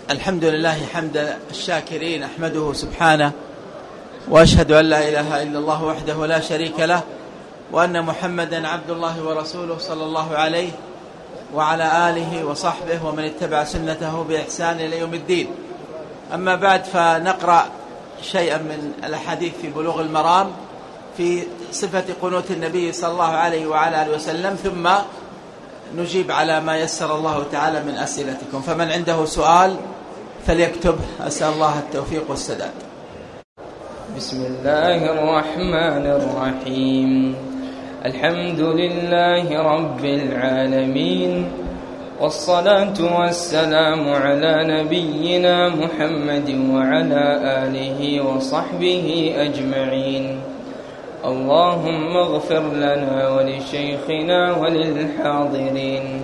الحمد لله حمد الشاكرين، أحمده سبحانه وأشهد أن لا إله إلا الله وحده لا شريك له، وأن محمدا عبد الله ورسوله صلى الله عليه وعلى آله وصحبه ومن اتبع سنته بإحسان إلى يوم الدين. أما بعد، فنقرأ شيئا من الأحاديث في بلوغ المرام في صفة قنوت النبي صلى الله عليه وعلى آله وسلم، ثم نجيب على ما يسر الله تعالى من أسئلتكم. فمن عنده سؤال فليكتبه، أسأل الله التوفيق والسداد. بسم الله الرحمن الرحيم. الحمد لله رب العالمين، والصلاة والسلام على نبينا محمد وعلى آله وصحبه أجمعين. اللهم اغفر لنا ولشيخنا وللحاضرين.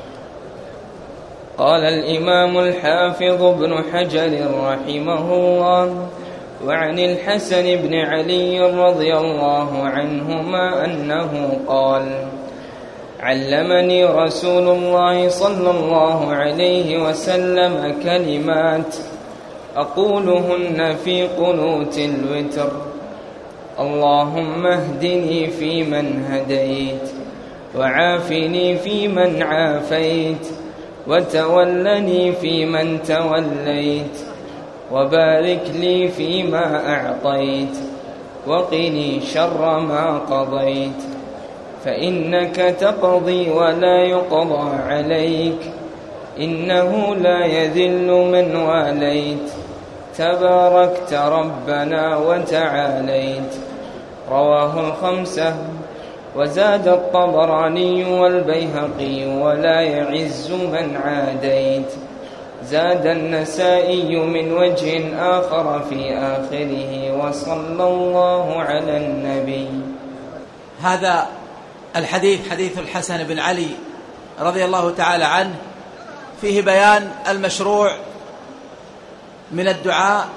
قال الإمام الحافظ ابن حجر رحمه الله: وعن الحسن بن علي رضي الله عنهما أنه قال: علمني رسول الله صلى الله عليه وسلم كلمات أقولهن في قنوت الوتر: اللهم اهدني فيمن هديت، وعافني فيمن عافيت، وتولني فيمن توليت، وبارك لي فيما أعطيت، وقني شر ما قضيت، فإنك تقضي ولا يقضى عليك، إنه لا يذل من واليت، تباركت ربنا وتعاليت. رواه الخمسة، وزاد الطبراني والبيهقي: ولا يعز من عاديت. زاد النسائي من وجه آخر في آخره: وصلى الله على النبي. هذا الحديث حديث الحسن بن علي رضي الله تعالى عنه، فيه بيان المشروع من الدعاء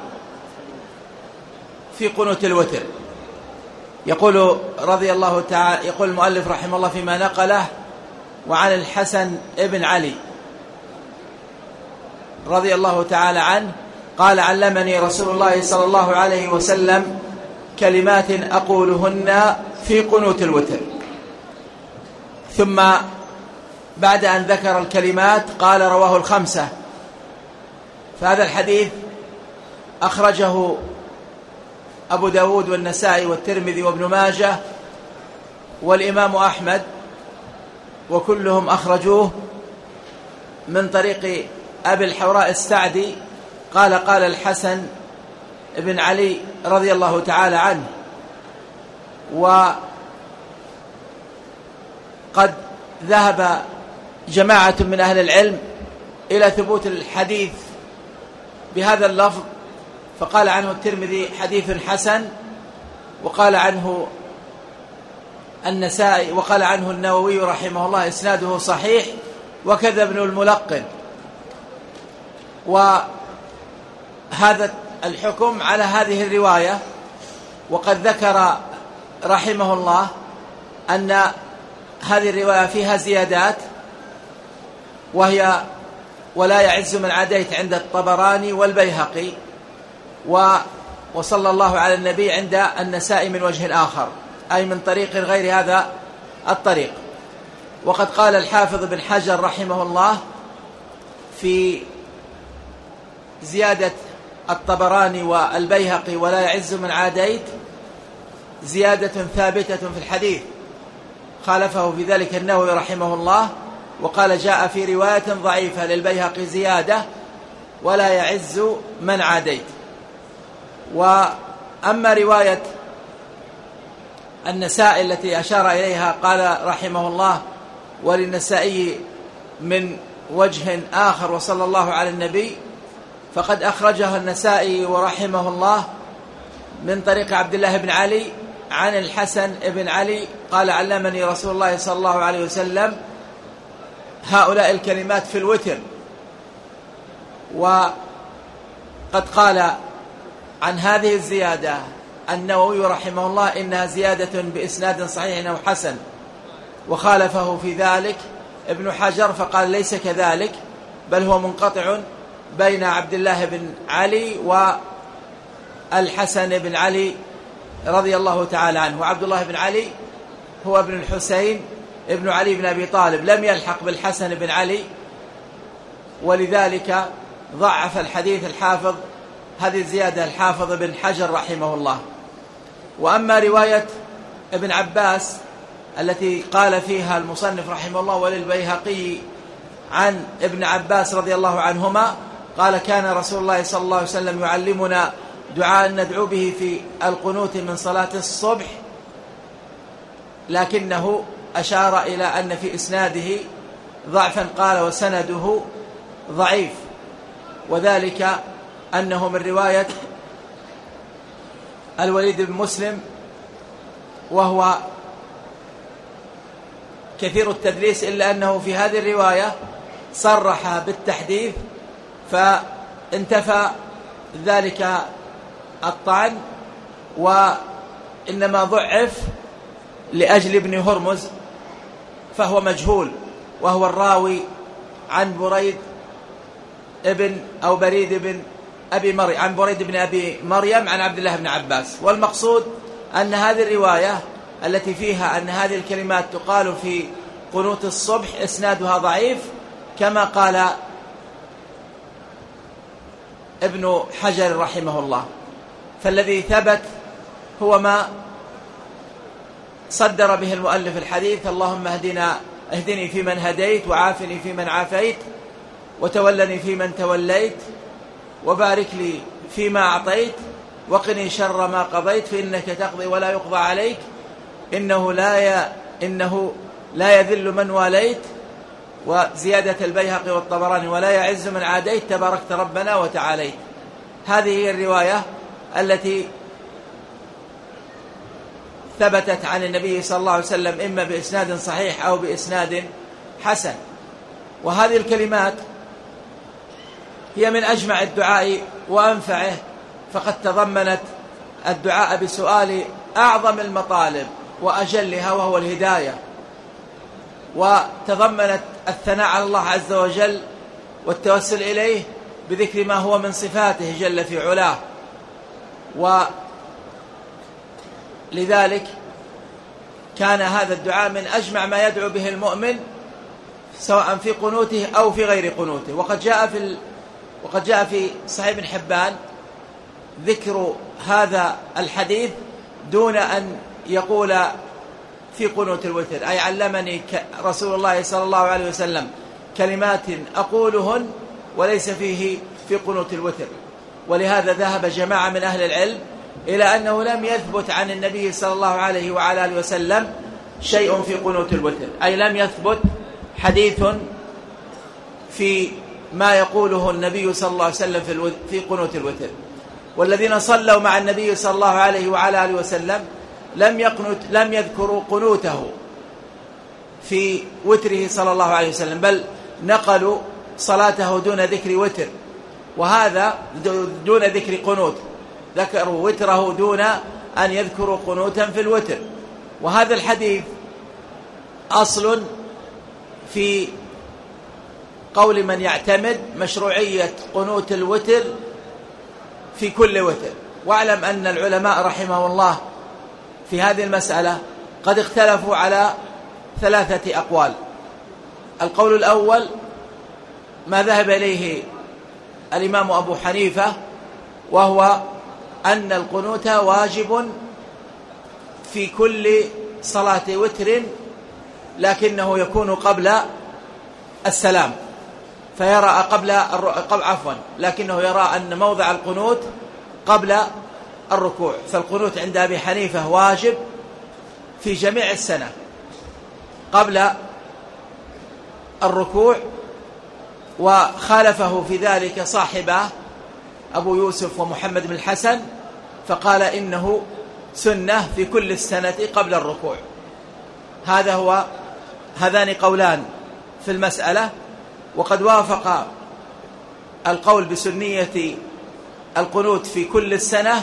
في قنوت الوتر. يقول رضي الله تعالى، يقول المؤلف رحمه الله فيما نقله: وعن الحسن بن علي رضي الله تعالى عنه قال: علمني رسول الله صلى الله عليه وسلم كلمات أقولهن في قنوت الوتر. ثم بعد أن ذكر الكلمات قال: رواه الخمسة. فهذا الحديث أخرجه أبو داود والنسائي والترمذي وابن ماجه والإمام أحمد، وكلهم أخرجوه من طريق أبي الحوراء السعدي قال: قال الحسن بن علي رضي الله تعالى عنه. وقد ذهب جماعة من أهل العلم إلى ثبوت الحديث بهذا اللفظ، فقال عنه الترمذي: حديث حسن، وقال عنه النسائي، وقال عنه النووي رحمه الله: إسناده صحيح، وكذا ابن الملقن. وهذا الحكم على هذه الرواية. وقد ذكر رحمه الله أن هذه الرواية فيها زيادات، وهي: ولا يعز من عاديت عند الطبراني والبيهقي، وصلى الله على النبي عند النسائي من وجه آخر، أي من طريق غير هذا الطريق. وقد قال الحافظ بن حجر رحمه الله في زيادة الطبراني والبيهقي: ولا يعز من عاديت، زيادة ثابتة في الحديث، خالفه في ذلك النووي رحمه الله، وقال: جاء في رواية ضعيفة للبيهقي زيادة: ولا يعز من عاديت. وأما رواية النسائي التي أشار إليها قال رحمه الله: وللنسائي من وجه آخر: وصلى الله على النبي، فقد أخرجها النسائي ورحمه الله من طريق عبد الله بن علي عن الحسن بن علي قال: علمني رسول الله صلى الله عليه وسلم هؤلاء الكلمات في الوتر. وقد قال عن هذه الزيادة النووي رحمه الله إنها زيادة بإسناد صحيح أو حسن، وخالفه في ذلك ابن حجر فقال: ليس كذلك، بل هو منقطع بين عبد الله بن علي والحسن بن علي رضي الله تعالى عنه. وعبد الله بن علي هو ابن الحسين ابن علي بن أبي طالب، لم يلحق بالحسن بن علي، ولذلك ضعف الحديث الحافظ هذه الزيادة الحافظ بن حجر رحمه الله. وأما رواية ابن عباس التي قال فيها المصنف رحمه الله وللبيهقي عن ابن عباس رضي الله عنهما قال كان رسول الله صلى الله عليه وسلم يعلمنا دعاء ندعو به في القنوت من صلاة الصبح، لكنه أشار إلى أن في إسناده ضعفا، قال وسنده ضعيف، وذلك أنه من رواية الوليد بن مسلم وهو كثير التدليس، إلا أنه في هذه الرواية صرح بالتحديث فانتفى ذلك الطعن، وإنما ضعف لأجل ابن هرمز فهو مجهول، وهو الراوي عن بريد بن أبي مريم عن عبد الله بن عباس. والمقصود أن هذه الرواية التي فيها أن هذه الكلمات تقال في قنوت الصبح إسنادها ضعيف، كما قال ابن حجر رحمه الله. فالذي ثبت هو ما صدر به المؤلف الحديث: اللهم اهدني فيمن هديت، وعافني فيمن عافيت، وتولني فيمن توليت، وبارك لي فيما أعطيت، وقني شر ما قضيت، فإنك تقضي ولا يقضى عليك، إنه لا يذل من واليت. وزيادة البيهقي والطبراني: ولا يعز من عاديت، تباركت ربنا وتعاليت. هذه هي الرواية التي ثبتت عن النبي صلى الله عليه وسلم إما بإسناد صحيح أو بإسناد حسن. وهذه الكلمات هي من أجمع الدعاء وأنفعه، فقد تضمنت الدعاء بسؤال أعظم المطالب وأجلها وهو الهداية، وتضمنت الثناء على الله عز وجل والتوسل إليه بذكر ما هو من صفاته جل في علاه. ولذلك كان هذا الدعاء من أجمع ما يدعو به المؤمن سواء في قنوته أو في غير قنوته. وقد جاء في صحيح ابن حبان ذكر هذا الحديث دون أن يقول في قنوت الوتر، أي علمني رسول الله صلى الله عليه وسلم كلمات أقولهن وليس فيه في قنوت الوتر. ولهذا ذهب جماعة من أهل العلم إلى أنه لم يثبت عن النبي صلى الله عليه وعلى آله وسلم شيء في قنوت الوتر، أي لم يثبت حديث في ما يقوله النبي صلى الله عليه وسلم في قنوت الوتر. والذين صلوا مع النبي صلى الله عليه وعلى آله وسلم لم يذكروا قنوته في وتره صلى الله عليه وسلم، بل نقلوا صلاته دون ذكر وتر، وهذا دون ذكر قنوت، ذكروا وتره دون أن يذكروا قنوتا في الوتر. وهذا الحديث أصل في قول من يعتمد مشروعية قنوت الوتر في كل وتر. واعلم أن العلماء رحمه الله في هذه المسألة قد اختلفوا على 3 أقوال. القول الأول ما ذهب إليه الإمام أبو حنيفة، وهو أن القنوت واجب في كل صلاة وتر، لكنه يكون قبل السلام، فيرى لكنه يرى أن موضع القنوت قبل الركوع. فالقنوت عند أبي حنيفة واجب في جميع السنة قبل الركوع، وخالفه في ذلك صاحبه أبو يوسف ومحمد بن الحسن، فقال إنه سنة في كل السنة قبل الركوع. هذان قولان في المسألة. وقد وافق القول بسنية القنوت في كل السنة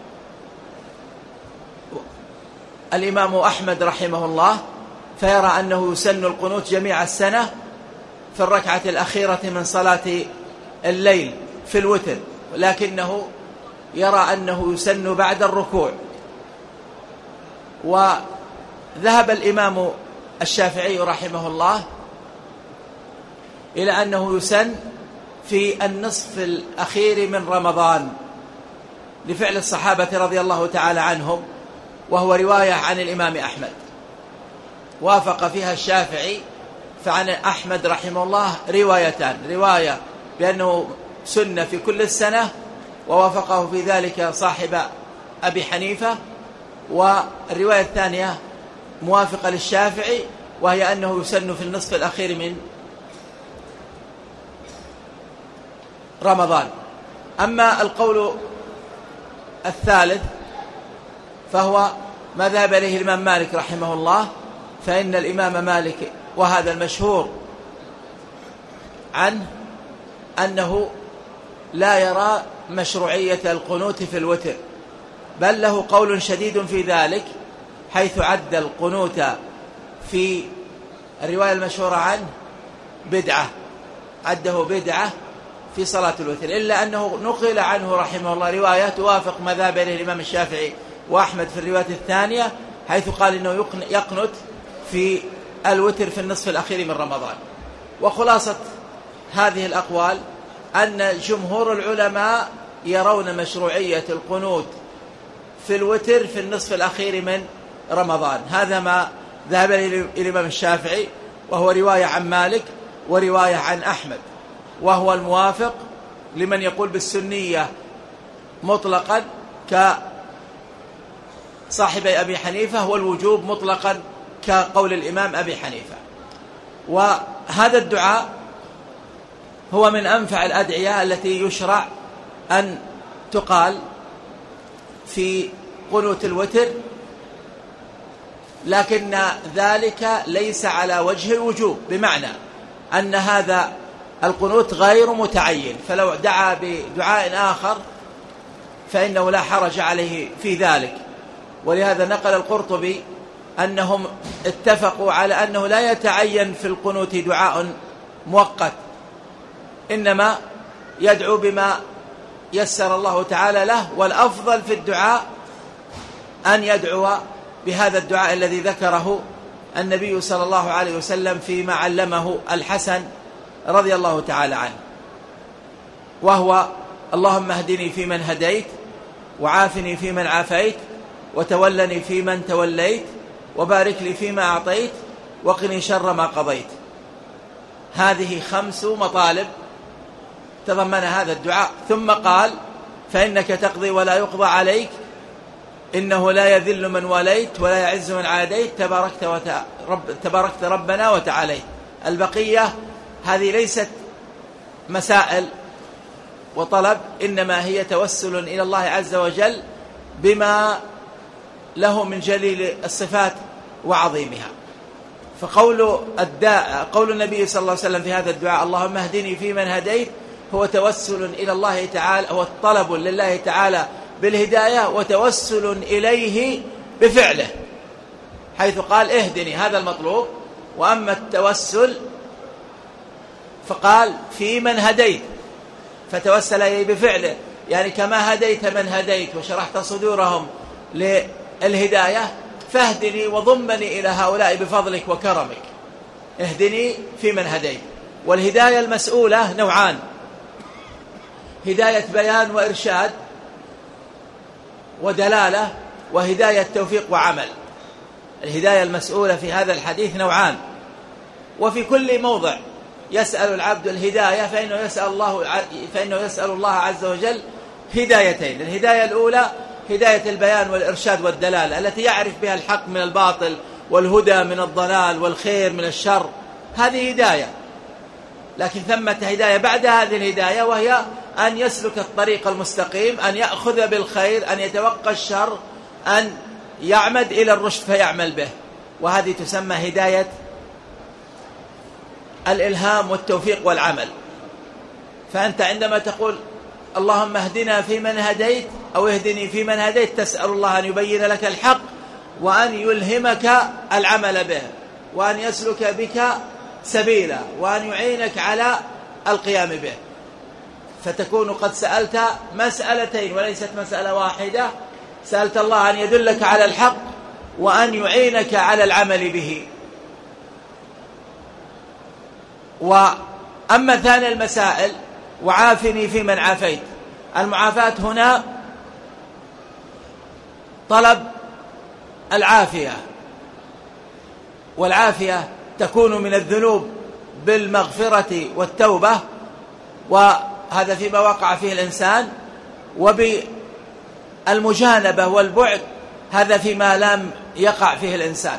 الإمام أحمد رحمه الله، فيرى أنه يسن القنوت جميع السنة في الركعة الأخيرة من صلاة الليل في الوتر، لكنه يرى أنه يسن بعد الركوع. وذهب الإمام الشافعي رحمه الله إلى أنه يسن في النصف الأخير من رمضان لفعل الصحابة رضي الله تعالى عنهم، وهو رواية عن الإمام أحمد وافق فيها الشافعي. فعن أحمد رحمه الله روايتان: رواية بأنه سنة في كل السنة ووافقه في ذلك صاحب أبي حنيفة، والرواية الثانية موافقة للشافعي وهي أنه يسن في النصف الأخير من رمضان. أما القول الثالث فهو ما ذهب إليه الإمام مالك رحمه الله، فإن الإمام مالك وهذا المشهور عنه أنه لا يرى مشروعية القنوت في الوتر، بل له قول شديد في ذلك، حيث عد القنوت في الرواية المشهورة عنه بدعة، عده بدعة في صلاة الوتر، إلا أنه نقل عنه رحمه الله رواية توافق ما ذهب إليه الإمام الشافعي وأحمد في الرواية الثانية، حيث قال إنه يقنت في الوتر في النصف الأخير من رمضان. وخلاصة هذه الأقوال أن جمهور العلماء يرون مشروعية القنوت في الوتر في النصف الأخير من رمضان. هذا ما ذهب إليه الإمام الشافعي، وهو رواية عن مالك ورواية عن أحمد، وهو الموافق لمن يقول بالسنية مطلقا كصاحب أبي حنيفة، والوجوب مطلقا كقول الإمام أبي حنيفة. وهذا الدعاء هو من أنفع الأدعية التي يشرع أن تقال في قنوت الوتر، لكن ذلك ليس على وجه الوجوب، بمعنى أن هذا القنوت غير متعين، فلو دعا بدعاء آخر فإنه لا حرج عليه في ذلك. ولهذا نقل القرطبي أنهم اتفقوا على أنه لا يتعين في القنوت دعاء مؤقت، إنما يدعو بما يسر الله تعالى له، والأفضل في الدعاء أن يدعو بهذا الدعاء الذي ذكره النبي صلى الله عليه وسلم فيما علمه الحسن رضي الله تعالى عنه، وهو: اللهم اهدني فيمن هديت، وعافني فيمن عافيت، وتولني فيمن توليت، وبارك لي فيما أعطيت، وقني شر ما قضيت. هذه 5 مطالب تضمن هذا الدعاء. ثم قال: فإنك تقضي ولا يقضى عليك، إنه لا يذل من وليت ولا يعز من عاديت، تباركت ربنا وتعاليت. البقية هذه ليست مسائل وطلب، إنما هي توسل إلى الله عز وجل بما له من جليل الصفات وعظيمها. فقول النبي صلى الله عليه وسلم في هذا الدعاء: اللهم اهدني فيمن هديت، هو توسل إلى الله تعالى، هو الطلب لله تعالى بالهداية، وتوسل إليه بفعله، حيث قال: اهدني، هذا المطلوب. وأما التوسل فقال: في من هديت، فتوسل إليه بفعله، يعني كما هديت من هديت وشرحت صدورهم للهداية، فاهدني وضمني إلى هؤلاء بفضلك وكرمك. اهدني في من هديت. والهداية المسؤولة نوعان: هداية بيان وإرشاد ودلالة، وهداية توفيق وعمل. الهداية المسؤولة في هذا الحديث نوعان، وفي كل موضع يسأل العبد الهداية فإنه يسأل الله عز وجل هدايتين: الهداية الأولى هداية البيان والإرشاد والدلالة، التي يعرف بها الحق من الباطل، والهدى من الضلال، والخير من الشر، هذه هداية. لكن ثمة هداية بعد هذه الهداية، وهي أن يسلك الطريق المستقيم، أن يأخذ بالخير، أن يتوقى الشر، أن يعمد إلى الرشد فيعمل به، وهذه تسمى هداية الإلهام والتوفيق والعمل. فأنت عندما تقول اللهم اهدنا فيمن هديت أو اهدني فيمن هديت، تسأل الله أن يبين لك الحق، وأن يلهمك العمل به، وأن يسلك بك سبيلا، وأن يعينك على القيام به. فتكون قد سألت مسألتين وليست مسألة واحدة. سألت الله أن يدلك على الحق وأن يعينك على العمل به. وأما ثاني المسائل وعافني في من عافيت، المعافاة هنا طلب العافية، والعافية تكون من الذنوب بالمغفرة والتوبة، وهذا فيما وقع فيه الإنسان، وبالمجانبة والبعد هذا فيما لم يقع فيه الإنسان.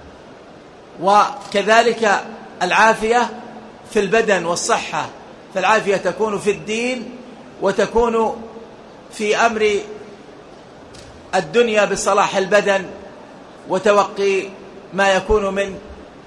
وكذلك العافية في البدن والصحة، فالعافية تكون في الدين وتكون في أمر الدنيا بصلاح البدن وتوقي ما يكون من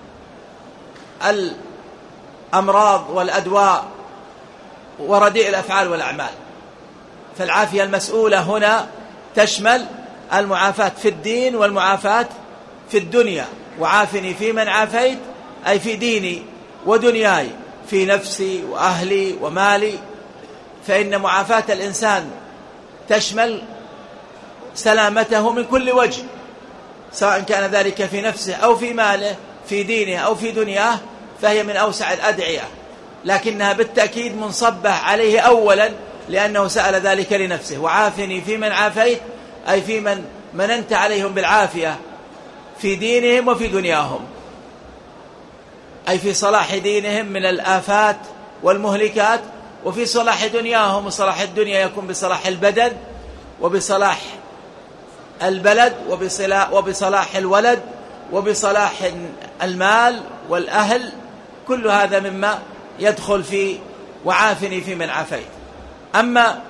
الأمراض والأدواء ورديء الأفعال والأعمال. فالعافية المسؤولة هنا تشمل المعافاة في الدين والمعافاة في الدنيا. وعافني في من عافيت أي في ديني ودنياي، في نفسي وأهلي ومالي. فإن معافاة الإنسان تشمل سلامته من كل وجه، سواء كان ذلك في نفسه أو في ماله، في دينه أو في دنياه، فهي من أوسع الأدعية، لكنها بالتأكيد منصبة عليه أولا لأنه سأل ذلك لنفسه. وعافني في من عافيت أي في من مننت عليهم بالعافية في دينهم وفي دنياهم، أي في صلاح دينهم من الآفات والمهلكات، وفي صلاح دنياهم. وصلاح الدنيا يكون بصلاح البدن وبصلاح البلد وبصلاح الولد وبصلاح المال والأهل، كل هذا مما يدخل في وعافني في من عافيت. أما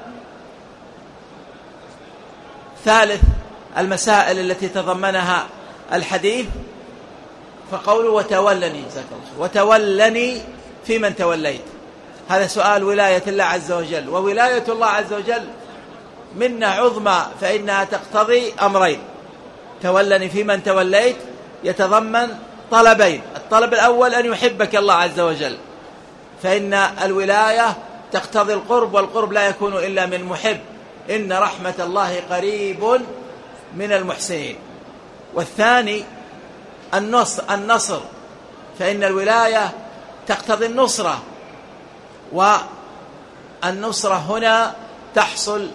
ثالث المسائل التي تضمنها الحديث فقوله وتولني، وتولني في من توليت. هذا سؤال ولاية الله عز وجل، وولاية الله عز وجل منة عظمى، فإنها تقتضي أمرين. تولني في من توليت يتضمن طلبين: الطلب الأول أن يحبك الله عز وجل، فإن الولاية تقتضي القرب، والقرب لا يكون إلا من محب، إن رحمة الله قريب من المحسنين. والثاني النصر، فإن الولاية تقتضي النصرة، والنصرة هنا تحصل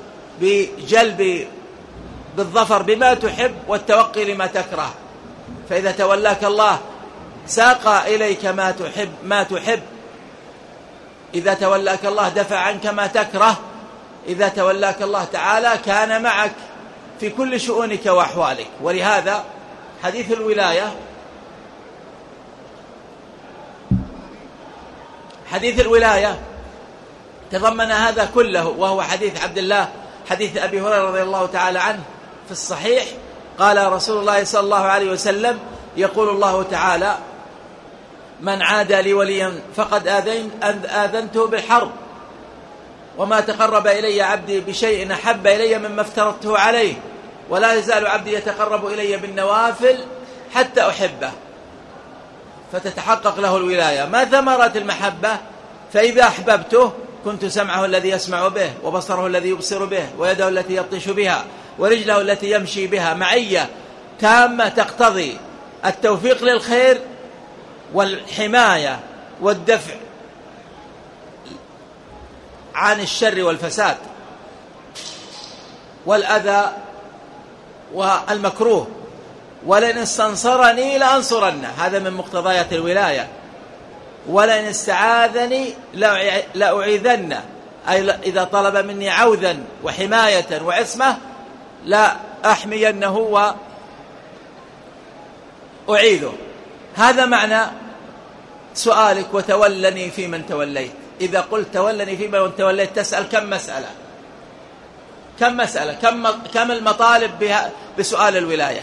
بالظفر بما تحب والتوقي لما تكره. فإذا تولاك الله ساق إليك ما تحب، إذا تولاك الله دفع عنك ما تكره، إذا تولاك الله تعالى كان معك في كل شؤونك وأحوالك. ولهذا حديث الولاية تضمن هذا كله، وهو حديث عبد الله، حديث أبي هريرة رضي الله تعالى عنه في الصحيح. قال رسول الله صلى الله عليه وسلم: يقول الله تعالى: من عادى لي وليا فقد آذنته بالحرب، وما تقرب إلي عبدي بشيء أحب إلي مما افترضته عليه، ولا يزال عبدي يتقرب إلي بالنوافل حتى أحبه. فتتحقق له الولاية. ما ثمرة المحبة؟ فإذا أحببته كنت سمعه الذي يسمع به، وبصره الذي يبصر به، ويده التي يبطش بها، ورجله التي يمشي بها. معية تامة تقتضي التوفيق للخير والحماية والدفع عن الشر والفساد والأذى والمكروه. ولئن استنصرني لأنصرنه، هذا من مقتضيات الولاية. ولئن استعاذني لأعيذنه، أي إذا طلب مني عوذا وحماية وعصمة لا أحمينه وأعيذه. هذا معنى سؤالك وتولني في من توليت. إذا قلت تولني في من توليت تسأل كم المطالب بسؤال الولاية؟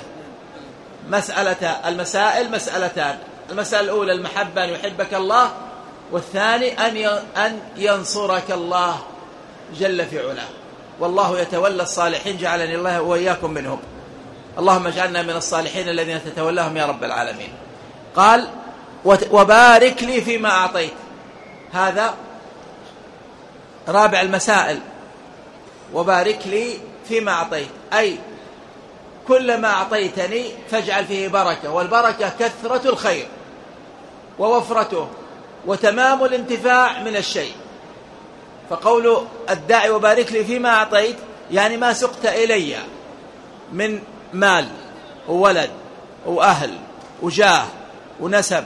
المسائل مسألتان: المسألة الأولى المحبة، أن يحبك الله، والثاني أن ينصرك الله جل في علاه. والله يتولى الصالحين، جعلني الله وإياكم منهم. اللهم اجعلنا من الصالحين الذين تتولاهم يا رب العالمين. قال: وبارك لي فيما أعطيت. هذا رابع المسائل: وبارك لي فيما أعطيت، أي كل ما أعطيتني فاجعل فيه بركة، والبركة كثرة الخير ووفرته وتمام الانتفاع من الشيء. فقول الداعي وبارك لي فيما أعطيت يعني ما سقت إلي من مال وولد وأهل وجاه ونسب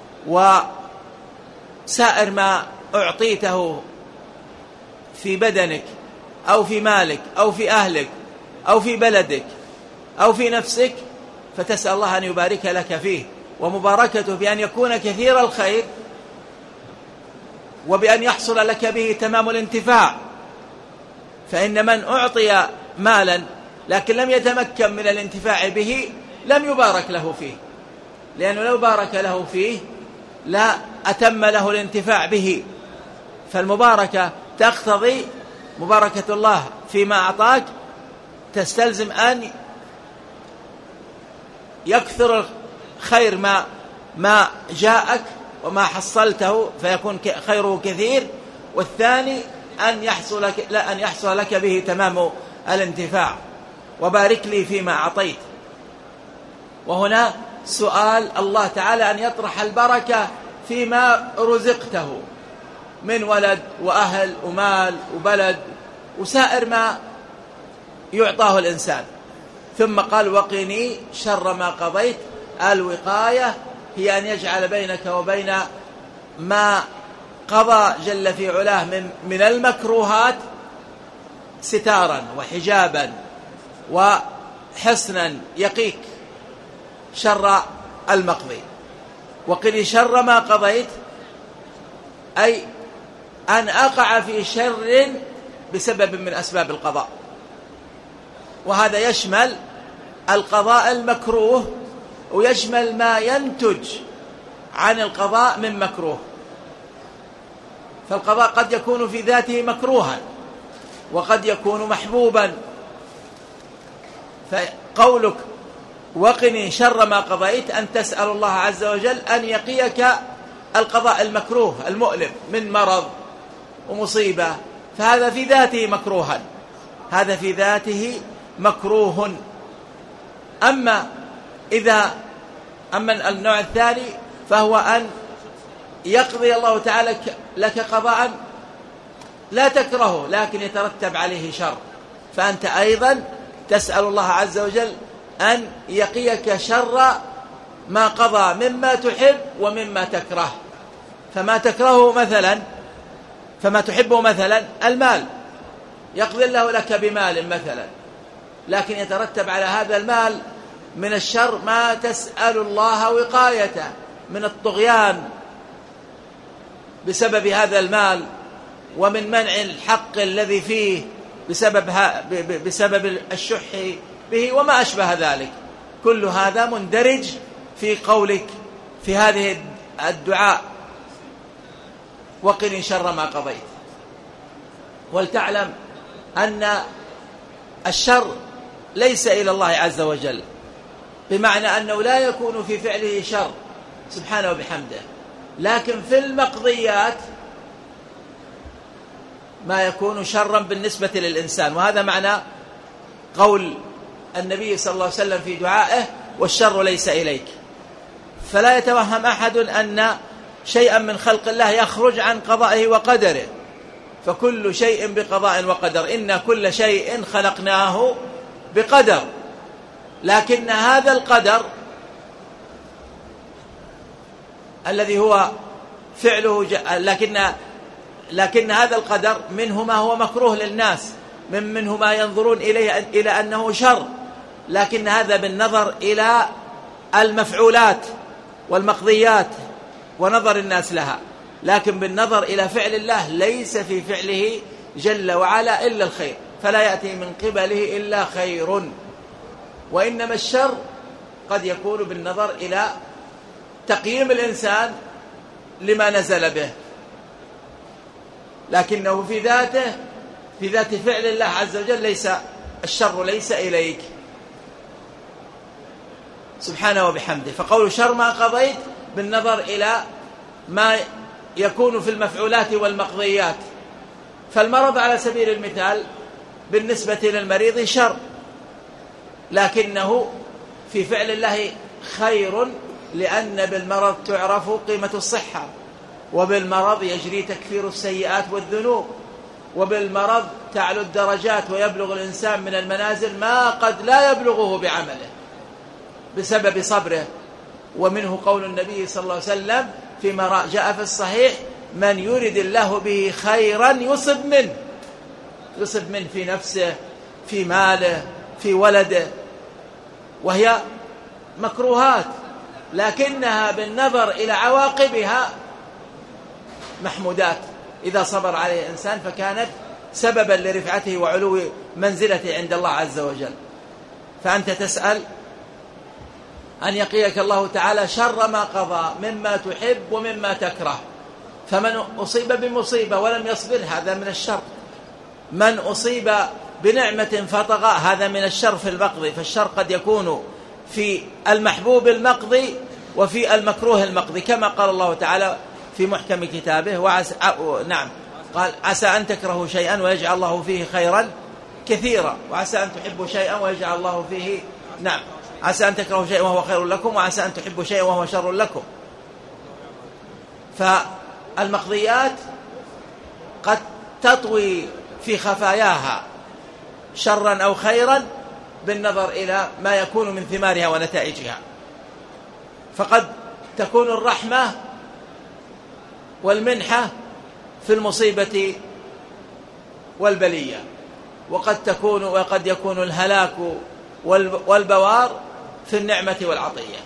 وسائر ما أعطيته في بدنك أو في مالك أو في أهلك أو في بلدك أو في نفسك، فتسأل الله أن يبارك لك فيه، ومباركته بأن يكون كثير الخير وبأن يحصل لك به تمام الانتفاع. فإن من أعطي مالا لكن لم يتمكن من الانتفاع به لم يبارك له فيه، لأنه لو بارك له فيه لا أتم له الانتفاع به. فالمباركة تقتضي مباركة الله فيما أعطاك، تستلزم أن يكثر خير ما جاءك وما حصلته فيكون خيره كثير، والثاني أن يحصل لك به تمام الانتفاع. وبارك لي فيما أعطيت، وهنا سؤال الله تعالى أن يطرح البركة فيما رزقته من ولد وأهل ومال وبلد وسائر ما يعطاه الإنسان. ثم قال: وقني شر ما قضيت. الوقاية هي أن يجعل بينك وبين ما قضى جل في علاه من المكروهات ستارا وحجابا وحصنا يقيك شر المقضي. وقني شر ما قضيت أي أن أقع في شر بسبب من أسباب القضاء، وهذا يشمل القضاء المكروه ويشمل ما ينتج عن القضاء من مكروه. فالقضاء قد يكون في ذاته مكروها وقد يكون محبوبا. فقولك وقني شر ما قضيت أن تسأل الله عز وجل أن يقيك القضاء المكروه المؤلم من مرض ومصيبة، فهذا في ذاته مكروها، هذا في ذاته مكروه. أما النوع الثاني فهو أن يقضي الله تعالى لك قضاء لا تكرهه لكن يترتب عليه شر، فأنت أيضا تسأل الله عز وجل أن يقيك شر ما قضى مما تحب ومما تكره. فما تحبه مثلا المال، يقضي الله لك بمال مثلا، لكن يترتب على هذا المال من الشر ما تسأل الله وقايته من الطغيان بسبب هذا المال، ومن منع الحق الذي فيه بسبب الشح به وما أشبه ذلك. كل هذا مندرج في قولك في هذه الدعاء: وقني شر ما قضيت. ولتعلم أن الشر ليس إلى الله عز وجل، بمعنى أنه لا يكون في فعله شر سبحانه وبحمده، لكن في المقضيات ما يكون شرا بالنسبة للإنسان. وهذا معنى قول النبي صلى الله عليه وسلم في دعائه: والشر ليس إليك. فلا يتوهم أحد أن شيئا من خلق الله يخرج عن قضائه وقدره، فكل شيء بقضاء وقدر، إن كل شيء خلقناه بقدر. لكن هذا القدر الذي هو فعله لكن هذا القدر منه ما هو مكروه للناس، منه ما ينظرون إلى أنه شر، لكن هذا بالنظر إلى المفعولات والمقضيات ونظر الناس لها، لكن بالنظر إلى فعل الله ليس في فعله جل وعلا إلا الخير، فلا يأتي من قبله إلا خير. وإنما الشر قد يكون بالنظر إلى تقييم الإنسان لما نزل به، لكنه في ذات فعل الله عز وجل الشر ليس إليك سبحانه وبحمده. فقول شر ما قضيت بالنظر إلى ما يكون في المفعولات والمقضيات، فالمرض على سبيل المثال بالنسبة للمريض شر، لكنه في فعل الله خير، لأن بالمرض تعرف قيمة الصحة، وبالمرض يجري تكفير السيئات والذنوب، وبالمرض تعلو الدرجات ويبلغ الإنسان من المنازل ما قد لا يبلغه بعمله بسبب صبره. ومنه قول النبي صلى الله عليه وسلم فيما جاء في الصحيح: من يرد الله به خيرا يصب منه في نفسه، في ماله، في ولده، وهي مكروهات لكنها بالنظر إلى عواقبها محمودات إذا صبر عليه الإنسان، فكانت سببا لرفعته وعلو منزلته عند الله عز وجل. فأنت تسأل أن يقيك الله تعالى شر ما قضى مما تحب ومما تكره. فمن أصيب بمصيبة ولم يصبر هذا من الشر، من أصيب بنعمة فطغى هذا من الشر في المقضي. فالشر قد يكون في المحبوب المقضي وفي المكروه المقضي، كما قال الله تعالى في محكم كتابه: نعم، قال: عسى أن تكرهوا شيئا ويجعل الله فيه خيرا كثيرا، وعسى أن تحبوا شيئا ويجعل الله فيه، نعم، عسى أن تكرهوا شيئا وهو خير لكم، وعسى أن تحبوا شيئا وهو شر لكم. فالمقضيات قد تطوي في خفاياها شرا أو خيرا بالنظر إلى ما يكون من ثمارها ونتائجها. فقد تكون الرحمة والمنحة في المصيبة والبلية، وقد يكون الهلاك والبوار في النعمة والعطية.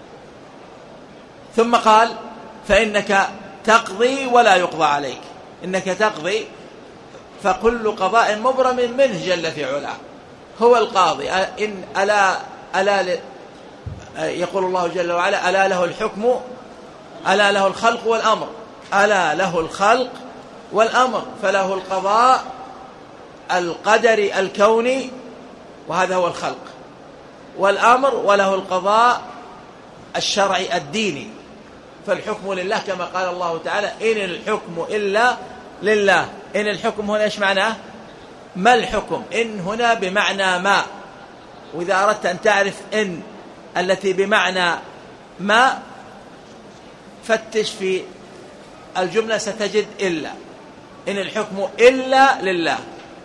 ثم قال: فإنك تقضي ولا يقضى عليك. إنك تقضي، فكل قضاء مبرم منه جل في علاه، هو القاضي. إن ألا يقول الله جل وعلا: ألا له الحكم، ألا له الخلق والأمر، ألا له الخلق والأمر، فله القضاء القدري الكوني وهذا هو الخلق، والأمر، وله القضاء الشرعي الديني. فالحكم لله كما قال الله تعالى: إن الحكم إلا لله. إن الحكم هنا إيش معناه؟ ما الحكم؟ إن هنا بمعنى ما، وإذا أردت أن تعرف إن التي بمعنى ما فتش في الجملة ستجد إلا. إن الحكم إلا لله،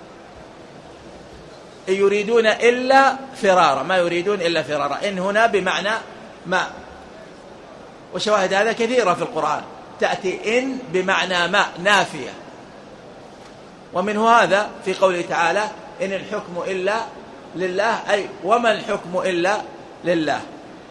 يريدون إلا فرارا، ما يريدون إلا فرارا. إن هنا بمعنى ما، وشواهد هذا كثيرة في القرآن، تأتي إن بمعنى ما نافية. ومنه هذا في قوله تعالى: إن الحكم إلا لله، أي وما الحكم إلا لله.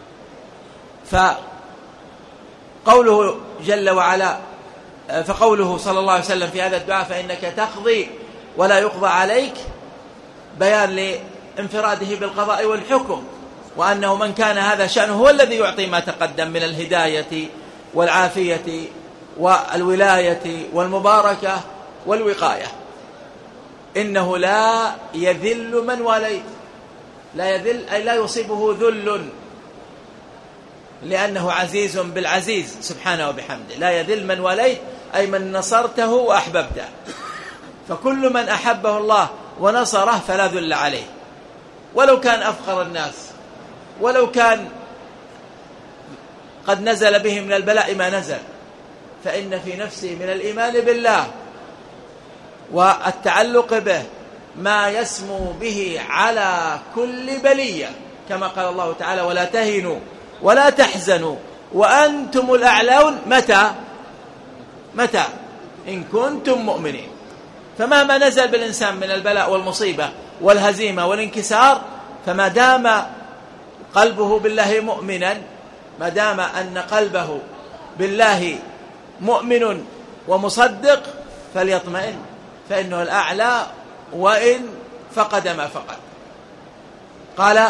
فقوله جل وعلا، فقوله صلى الله عليه وسلم في هذا الدعاء: فإنك تقضي ولا يقضى عليك، بيان لانفراده بالقضاء والحكم، وأنه من كان هذا شأنه هو الذي يعطي ما تقدم من الهداية والعافية والولاية والمباركة والوقاية. إنه لا يذل من وليت، لا يذل أي لا يصيبه ذل، لأنه عزيز بالعزيز سبحانه وبحمده. لا يذل من وليت أي من نصرته وأحببته. فكل من أحبه الله ونصره فلا ذل عليه، ولو كان أفقر الناس، ولو كان قد نزل به من البلاء ما نزل، فإن في نفسه من الإيمان بالله والتعلق به ما يسمو به على كل بلية، كما قال الله تعالى: ولا تهنوا ولا تحزنوا وأنتم الأعلون متى إن كنتم مؤمنين. فمهما نزل بالإنسان من البلاء والمصيبة والهزيمة والانكسار، فما دام قلبه بالله مؤمنا، ما دام أن قلبه بالله مؤمن ومصدق، فليطمئن، فإنه الأعلى وإن فقد ما فقد. قال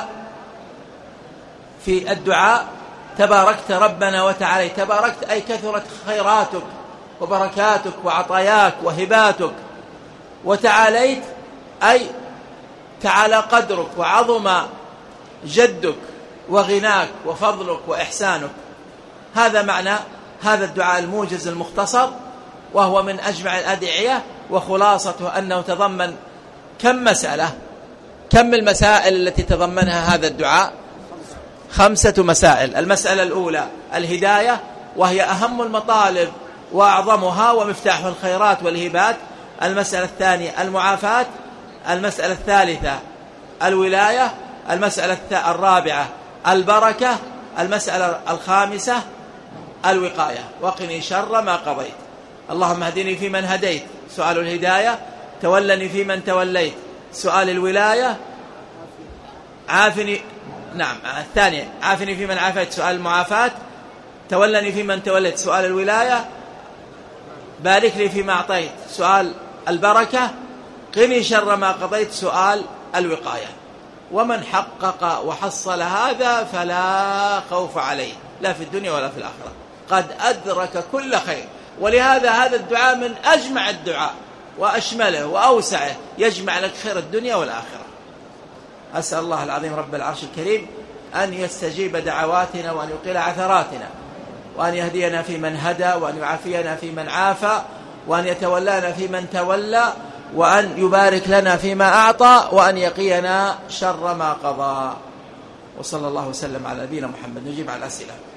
في الدعاء: تباركت ربنا وتعالى. تباركت أي كثرت خيراتك وبركاتك وعطاياك وهباتك، وتعاليت أي تعالى قدرك وعظم جدك وغناك وفضلك وإحسانك. هذا معنى هذا الدعاء الموجز المختصر، وهو من أجمع الأدعية وخلاصته أنه تضمن كم مسألة؟ كم المسائل التي تضمنها هذا الدعاء؟ 5 مسائل. المسألة الأولى الهداية، وهي أهم المطالب وأعظمها ومفتاح الخيرات والهبات. المسألة الثانية المعافاة. المسألة الثالثة الولاية. المسألة الرابعة البركة. المسألة الخامسة الوقاية. وقني شر ما قضيت. اللهم اهدني فيمن هديت، سؤال الهداية. تولني فيمن توليت، سؤال الولاية. عافني، نعم الثانية عافني فيمن عافيت، سؤال المعافاة. تولني فيمن توليت، سؤال الولاية. بارك لي فيما أعطيت، سؤال البركة. قني شر ما قضيت، سؤال الوقاية. ومن حقق وحصل هذا فلا خوف عليه لا في الدنيا ولا في الآخرة، قد أدرك كل خير. ولهذا هذا الدعاء من أجمع الدعاء وأشمله وأوسعه، يجمع لك خير الدنيا والآخرة. أسأل الله العظيم رب العرش الكريم أن يستجيب دعواتنا، وأن يقيل عثراتنا، وأن يهدينا في من هدى، وأن يعافينا في من عافى، وأن يتولانا في من تولى، وأن يبارك لنا فيما أعطى، وأن يقينا شر ما قضى. وصلى الله وسلم على نبينا محمد. نجيب على الأسئلة.